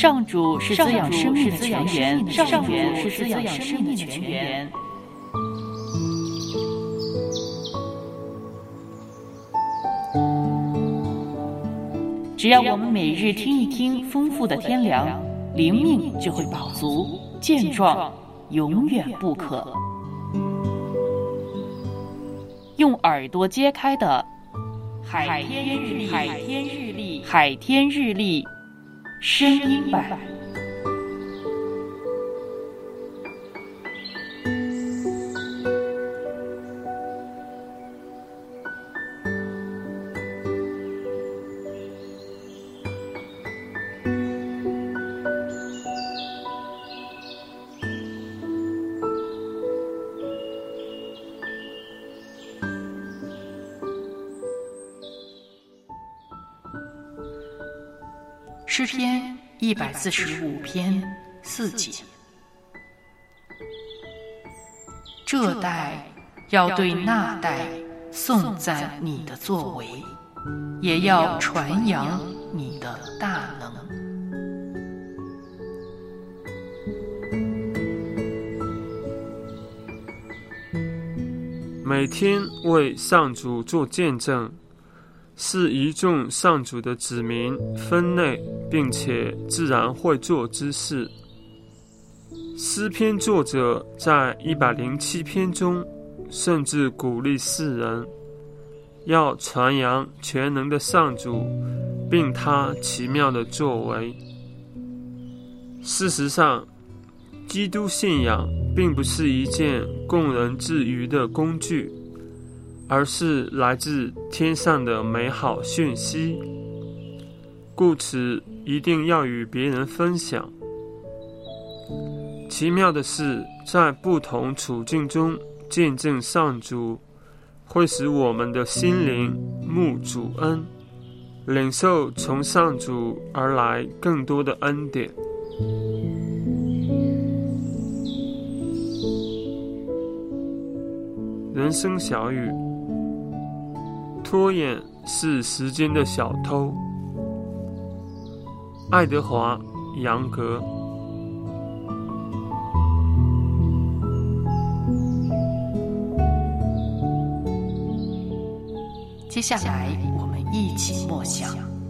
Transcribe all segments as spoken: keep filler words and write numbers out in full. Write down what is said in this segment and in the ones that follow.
上主是滋养生命的泉源，上主是滋养生命的泉源。只要我们每日听一听丰富的天粮，灵命就会饱足健壮，永远不渴。用耳朵揭开的海天日历，海天日历，海天日历声音版。诗篇一百四十五篇四节，这代要对那代颂赞你的作为，也要传扬你的大能。 每天为上主做见证，是一众上主的子民分内并且自然会做之事。诗篇作者在一百零七篇中，甚至鼓励世人要传扬全能的上主，并他奇妙的作为。事实上，基督信仰并不是一件供人自娱的工具，而是来自天上的美好讯息，故此一定要与别人分享。奇妙的是，在不同处境中见证上主，会使我们的心灵慕主恩，领受从上主而来更多的恩典。人生小语：拖延是时间的小偷。爱德华·杨格。 接下来我们一起默想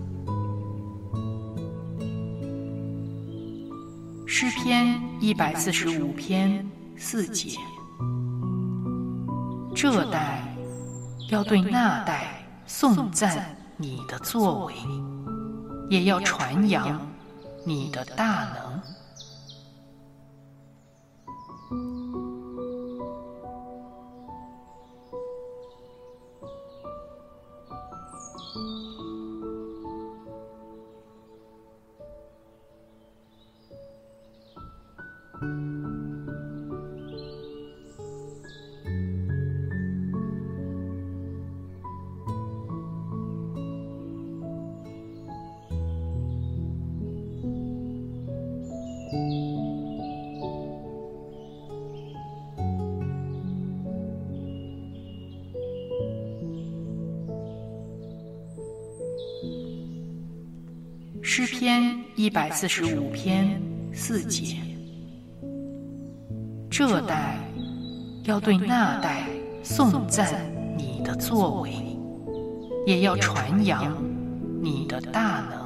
诗篇一百四十五篇四节，这代要对那代颂赞你的作为，也要传扬你的大能。诗篇一百四十五篇四节，这代要对那代颂赞你的作为，也要传扬你的大能。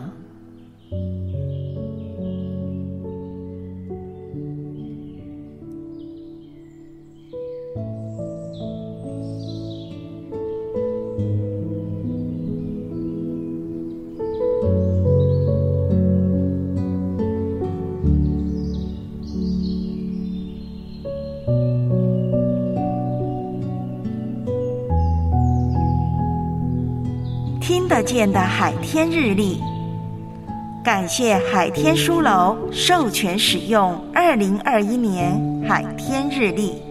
听得见的海天日历，感谢海天书楼授权使用二零二一年海天日历。